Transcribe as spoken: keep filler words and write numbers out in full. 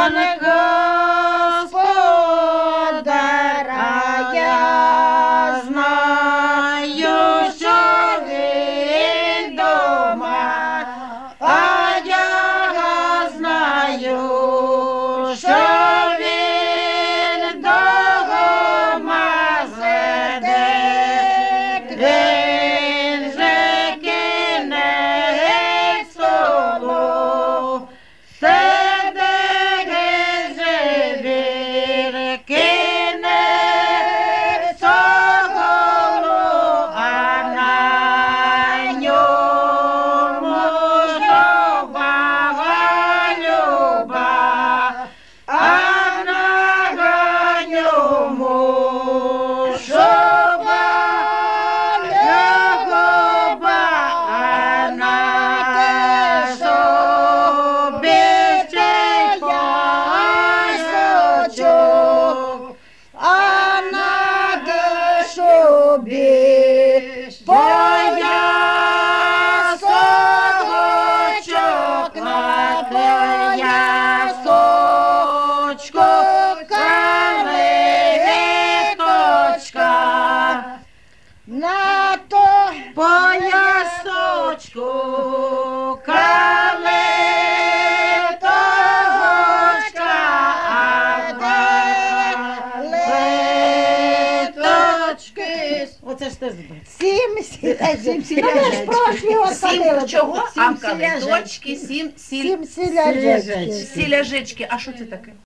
пане господаря, я знаю, що він дома, а я знаю, що він дома сидить. Він же кинець столу, сидить же він кинець столу, а на ньому жлоба люба, а на ньому жлоба люба, а на собі цей поясочок, а на собі поясочок, на поясочку калиточка, на то поясочку калиточка, а калиточки. Оце ж ти збив. Сім сілячок. Сім Ну, ви ж прошлі отходили. Сім чого? Сім А сілячок. калиточки, сім сіль... Сім сілячок. сіляжечки. А що це таке?